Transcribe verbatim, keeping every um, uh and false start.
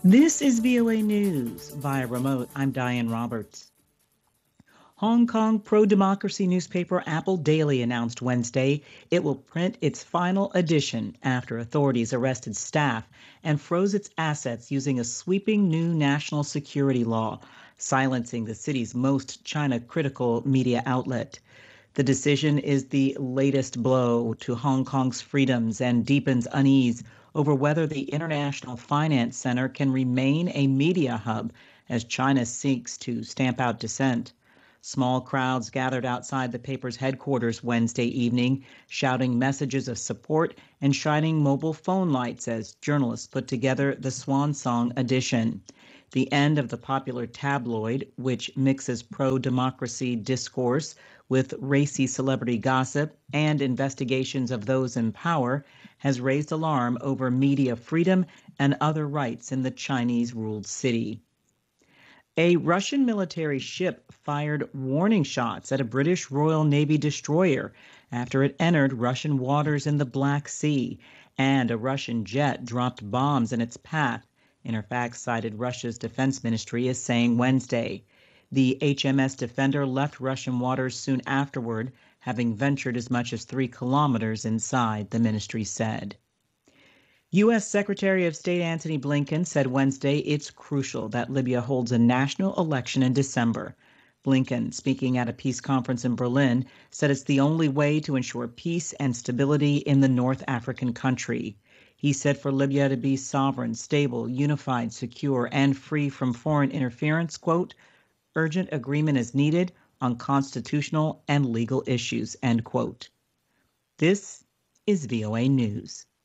This is V O A News via remote. I'm Diane Roberts. Hong Kong pro-democracy newspaper Apple Daily announced Wednesday it will print its final edition after authorities arrested staff and froze its assets using a sweeping new national security law, silencing the city's most China-critical media outlet. The decision is the latest blow to Hong Kong's freedoms and deepens unease over whether the International Finance Center can remain a media hub as China seeks to stamp out dissent. Small crowds gathered outside the paper's headquarters Wednesday evening, shouting messages of support and shining mobile phone lights as journalists put together the Swan Song edition. The end of the popular tabloid, which mixes pro-democracy discourse with racy celebrity gossip and investigations of those in power, has raised alarm over media freedom and other rights in the Chinese-ruled city. A Russian military ship fired warning shots at a British Royal Navy destroyer after it entered Russian waters in the Black Sea, and a Russian jet dropped bombs in its path, Interfax cited Russia's defense ministry as saying Wednesday. The H M S Defender left Russian waters soon afterward, having ventured as much as three kilometers inside, the ministry said. U S. Secretary of State Antony Blinken said Wednesday it's crucial that Libya holds a national election in December. Blinken, speaking at a peace conference in Berlin, said it's the only way to ensure peace and stability in the North African country. He said for Libya to be sovereign, stable, unified, secure, and free from foreign interference, quote, urgent agreement is needed on constitutional and legal issues, end quote. This is V O A News.